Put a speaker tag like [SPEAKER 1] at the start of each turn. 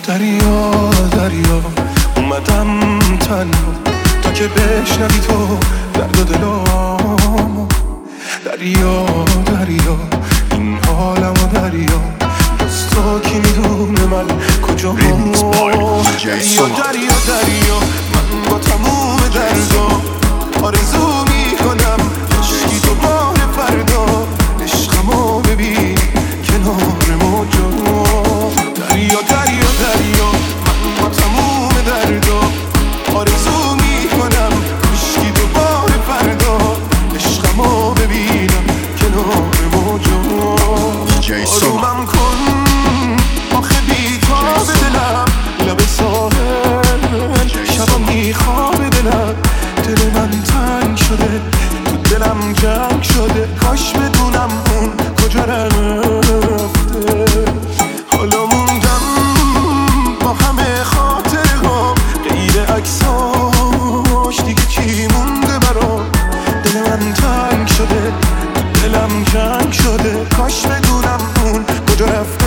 [SPEAKER 1] دریا دریا اومدم تنها تا که بشنوی تو درد و دلامو. دریا دریا این حالمو دریا، بس تو کی میدونه من کجا هم. دریا دریا دریا من با تموم دردا آرزو میکنم عشقی تو ماه فردا، عشقمو ببین کنار موجا. دریا دریا دریا من با تموم دردا آرزو میکنم عشقی تو ماه فردا، عشقمو ببینم کنار موجا. آرومم کن آخه بیتاب دلم لب ساحل، شبا میخواب دلم، دل من تنگ شده تو دلم جنگ شده، کاش بدونم اون کجا رفته. حالا موندم با همه خاطرهام غیر عکساش، دیگه چی مونده برام؟ دل من تنگ شده تو دلم جنگ شده، کاش بدونم اون کجا رفته.